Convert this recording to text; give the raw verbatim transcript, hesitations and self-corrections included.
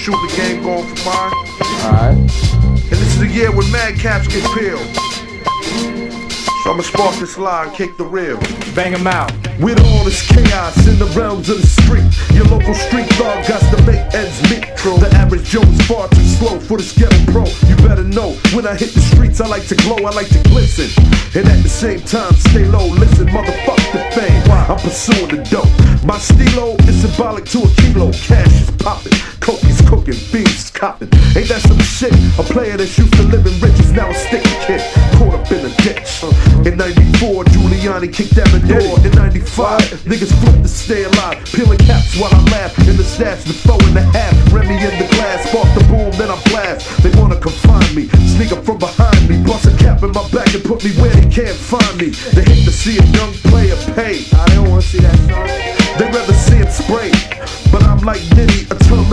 shoot the game going for mine. Alright. And this is the year when madcaps get peeled. So I'ma spark this line, kick the rib. Bang him out. With all this chaos in the realms of the street, your local street dog got to make ends meet. The average Joe is far too slow for this ghetto pro. You better know, when I hit the streets I like to glow, I like to glisten. And at the same time stay low, listen, motherfuck the fame, I'm pursuing the dope. My stilo is symbolic to a kilo, cash is popping, coke is cooking, beans is copping. Ain't that some shit? A player that's used to living rich is now a sticky kid, caught up in a ditch. In ninety-four, Giuliani kicked down the door. In ninety-five, niggas flipped to stay alive, peeling caps while I laugh. In the stats, the four and a half, Remy in the glass, spark the boom, then I blast. They wanna confine me, sneak up from behind me, bust a cap in my back and put me where they can't find me. They hate to see a young player pay. Nah, they don't wanna see that, son. They rather see him spray. But I'm like Diddy,